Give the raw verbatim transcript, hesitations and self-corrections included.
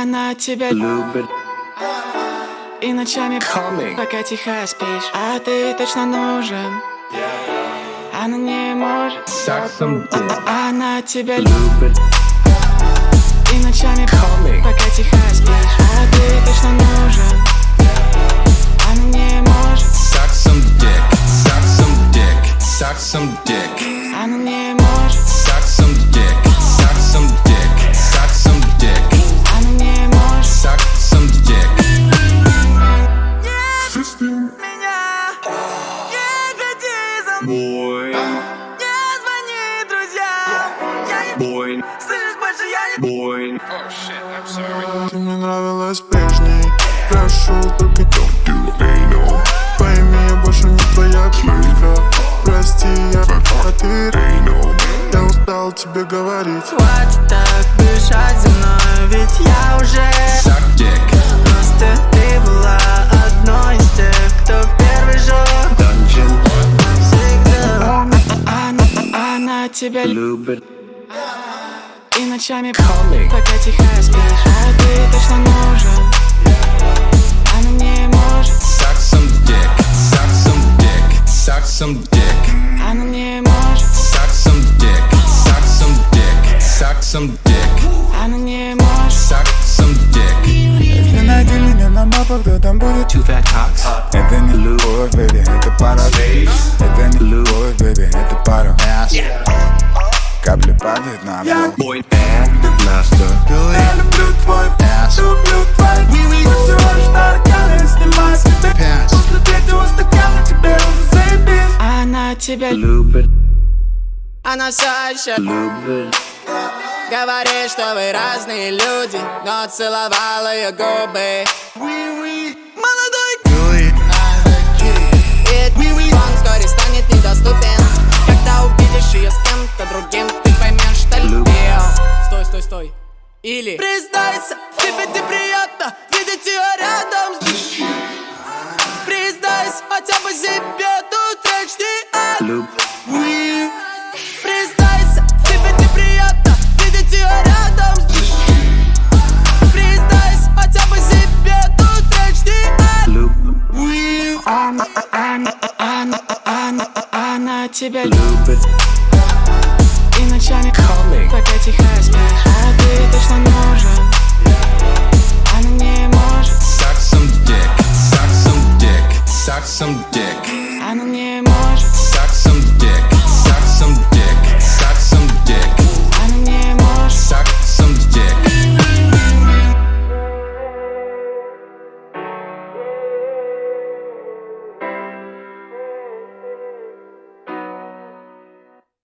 Она тебя любит и ночами Coming. пока тихо спишь. А ты точно нужен. Она не может. Suck some dick. Она тебя Любит и ночами Coming. пока тихо спишь. А ты точно нужен. Она не может. Suck some dick. Suck some dick. Suck some dick. Она не может. Suck some dick. Suck some dick. Suck some dick. Она не может. Suck some dick. Меня не ходи за мной. Boy, Не звони друзьям. Я не boy, слышишь больше, я не boy. Ты мне нравилась прежней. Прошу, только don't do anal. Пойми, я больше не твоя клейка. Прости, я а ты anal. Я устал тебе говорить. хватит так бежать за мной, ведь я уже Suck dick. просто ты была одной из тех, кто первый жёг Dungeon. всегда. Она, она тебя Любит и ночами Coming. пока тихо спишь. А ты точно нужен. Она не может. Suck some dick. Suck some dick. Suck some dick. Она не может. Suck some dick. Suck some dick. Suck some dick. Она не может. Suck some dick. Если найди меня на мапах, то там будет. Two fat cocks. Это не любовь, baby, это пара. Это не любовь, baby, это пара. Капли падают на пол. Boy and master. Я люблю твой ass, люблю твой милый. Всего лишь тараканы, снимай себе пять. После третьего стакана тебе уже заебись. Она тебя Любит, Она все еще любит. говорит, что вы разные люди, но целовала ее губы. Молодой И он вскоре станет недоступен. Когда увидишь ее с кем-то другим, ты поймешь, что любил. Стой, стой, стой. Или признайся, тебе неприятно видеть ее рядом с тобой. Признайся, хотя бы себе тут речь Люб, Признайся, тебе неприятно видеть ее рядом с тобой. Признайся, хотя бы себе тут речь люб, Она, она, она, она, она тебя любит. и ночами Coming. пока тихо спишь.